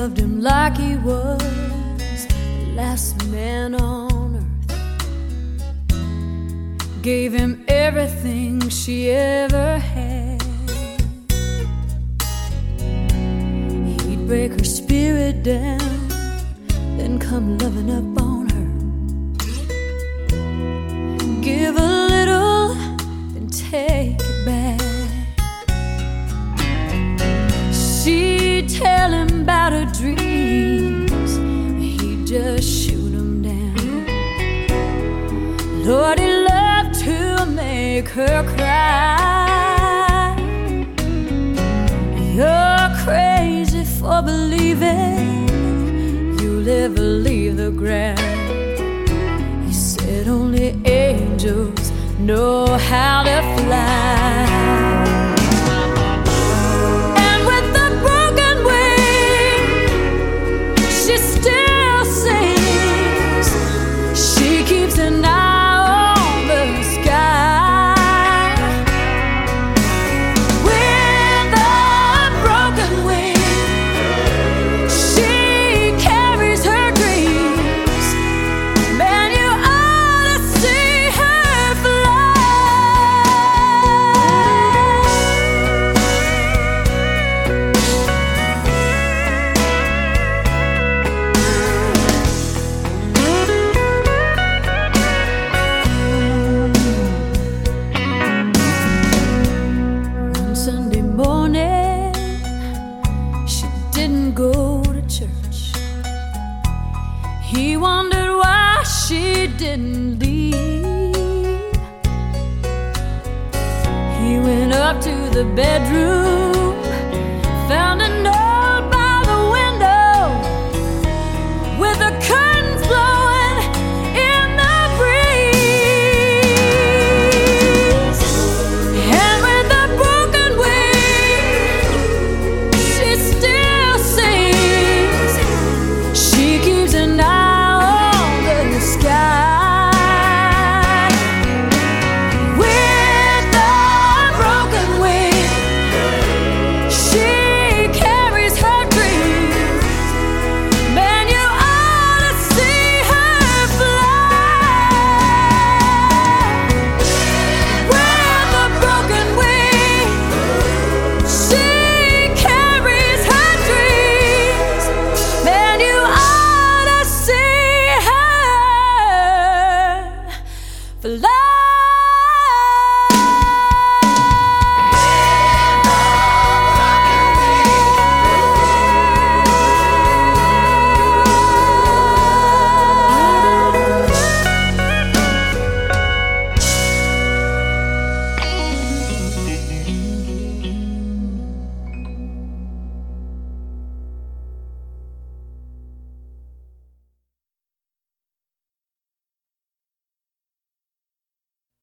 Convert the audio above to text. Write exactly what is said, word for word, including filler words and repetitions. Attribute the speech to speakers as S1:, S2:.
S1: loved him like he was the last man on earth, gave him everything she ever had. He'd break her spirit down, then come loving up on her. Give a little, then take it back. She'd tell him about her dreams, he'd just shoot them down. Lord, he loved to make her cry. You're crazy for believing you'll ever leave the ground. He said only angels know how to fly. Go to church. He wondered why she didn't leave. He went up to the bedroom